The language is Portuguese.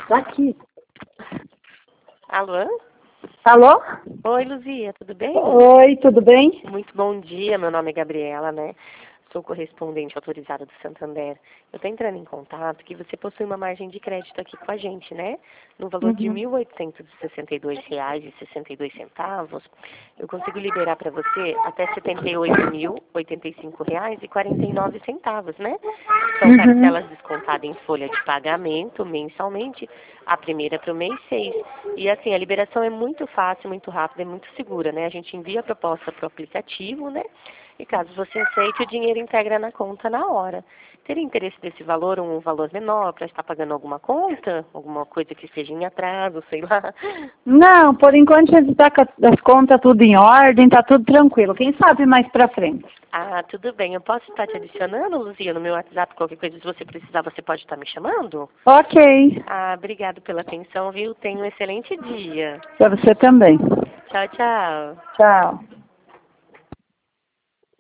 Tá aqui. Alô? Alô? Oi, Luzia, tudo bem? Oi, tudo bem? Muito bom dia, meu nome é Gabriela, né? Sou correspondente autorizada do Santander. Eu estou entrando em contato que você possui uma margem de crédito aqui com a gente, né? No valor de R$ 1.862,62. Eu consigo liberar para você até R$ 78.085,49, né? São parcelas descontadas em folha de pagamento mensalmente, a primeira para o mês 6. E assim, a liberação é muito fácil, muito rápida, é muito segura, né? A gente envia a proposta para o aplicativo, né? E caso você aceite, o dinheiro integra na conta na hora. Teria interesse desse valor, um valor menor, para estar pagando alguma conta? Alguma coisa que esteja em atraso, sei lá? Não, por enquanto a gente tá com as contas tudo em ordem, tá tudo tranquilo. Quem sabe mais pra frente. Ah, tudo bem. Eu posso estar te adicionando, Luzia, no meu WhatsApp? Qualquer coisa, se você precisar, você pode estar me chamando? Ok. Ah, obrigado pela atenção, viu? Tenha um excelente dia. Pra você também. Tchau, tchau. Tchau.